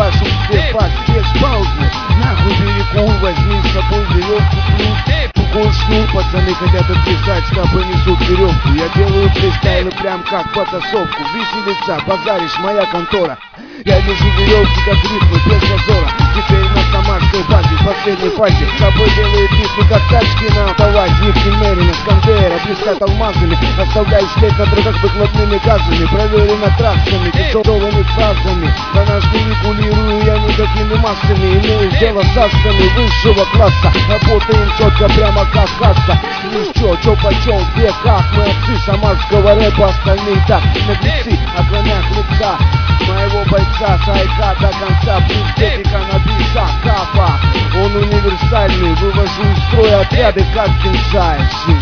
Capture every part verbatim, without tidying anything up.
вашу все факт, паузы. Нахуй перекур, возьми с собой веревку, плюс тугой шнур. Пацаны хотят отписать, стопы несут веревку. Я делаю фристайлы прям как потасовку. Виселица, базаришь, моя контора. Я вижу веревки, как рифмы, без зазора. Теперь на самарской базе, в последней фазе. Тобой делает рифмы, как тачки на автовазе. Их немерено с конвейера, блестят алмазами. Оставляю след на треках выхлопными газами. Проверено трассами, тяжелыми фразами. На наш не регулирую я никакими массами. Имею дело с ассами высшего класса. Работаем четко, прямо как касса. Ну чё, чё почем, где, как. Мы отцы самарского рэпа, остальные так наглецы. Окромя хлебца моего бойца, сайка до конца. Плюс техника написа, капа. Он универсальный, вывожу из строя отряды, как кинсайши.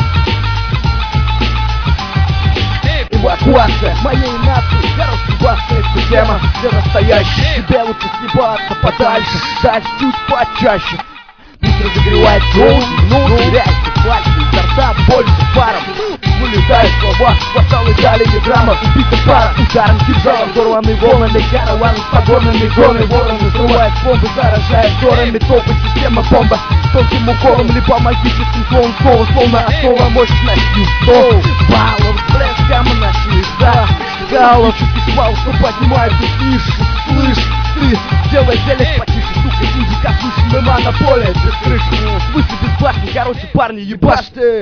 Эвакуация моей нации, я раскубаться, это тема для настоящих. Тебе лучше съебаться подальше, дать чуть почаще. Пусть разогревает голову, но теряется плачь, изо рта больше паром. Вылетают слова, порталы дали не драма. Убита пара, ударом кинжалом, взорванный волнами. Караван с погонами, гоны вороны. Срывает бомбы, заражает взорами. Топы, система бомба тонким уколом, либо магическим словом. Слово, словно основа мощностью сто баллов. С блеском нашли за галочки свал, что поднимает и ниже. Слышь, ты, сделай телек потише, сука, индика, слышь, мы монополия без крыши. Выше без башни, короче, парни, ебашь ты.